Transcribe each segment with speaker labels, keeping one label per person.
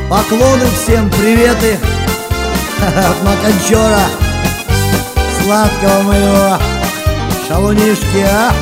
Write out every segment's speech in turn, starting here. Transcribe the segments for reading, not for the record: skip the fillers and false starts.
Speaker 1: Поклоны всем, приветы от Маканчора, сладкого моего шалунишки, а?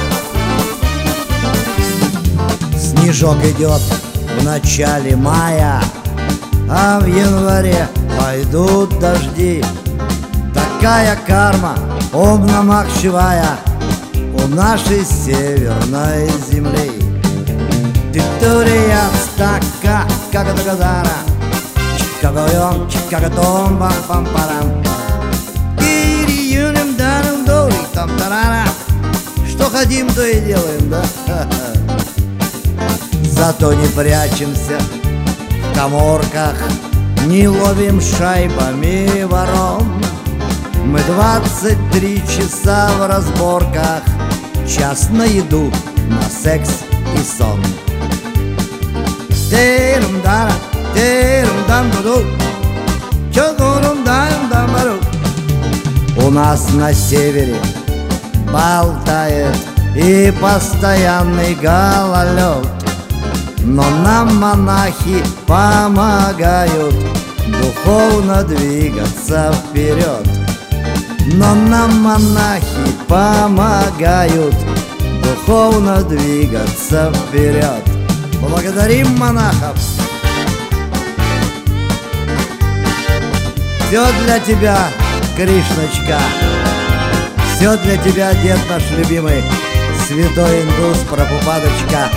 Speaker 1: Снежок идет в начале мая, а в январе пойдут дожди. Такая карма, Ом Намах Шивая, у нашей северной земли. Титурия стака, как это газара, чикагойон, чикагатом, бам-пам-парам. Ириюнем даром дори, там тарара. Что хотим, то и делаем, да? Зато не прячемся в каморках, не ловим шайбами ворон. Мы 23 часа в разборках, час на еду, на секс и сон. Терум-дара, терум-дам-ду-ду, чо-гурум-дам-дам-бару. У нас на севере болтает и постоянный гололед, но нам монахи помогают духовно двигаться вперед. Но нам монахи помогают духовно двигаться вперед. Благодарим монахов. Все для тебя, Кришночка, все для тебя, дед наш любимый, святой индус Прабхупадочка.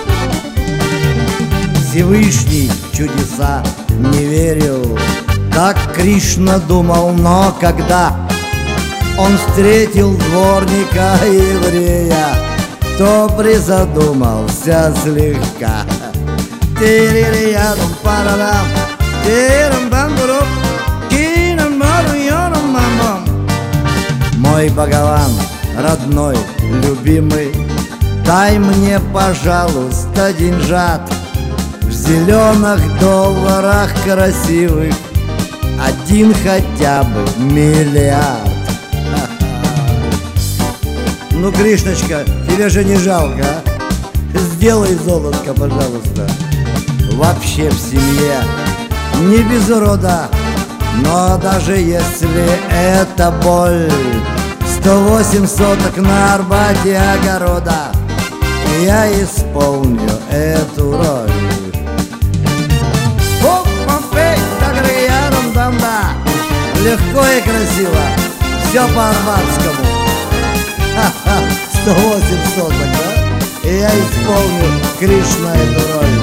Speaker 1: Всевышний в чудеса не верил, так Кришна думал, но когда он встретил дворника еврея, то призадумался слегка. Тиририяном парадам, тирам бамбуру, кинам баруйоном мамбам. Мой Бхагаван, родной, любимый, дай мне, пожалуйста, деньжат. В зеленых долларах красивых один хотя бы миллиард. Ну, Кришночка, тебе же не жалко, а? Сделай золотко, пожалуйста. Вообще в семье не без урода, но даже если это боль, 108 соток на Арбате огорода, я исполню эту роль. Легко и красиво, все по-арбатскому. 108 соток, да? И я исполню, Кришна, эту роль.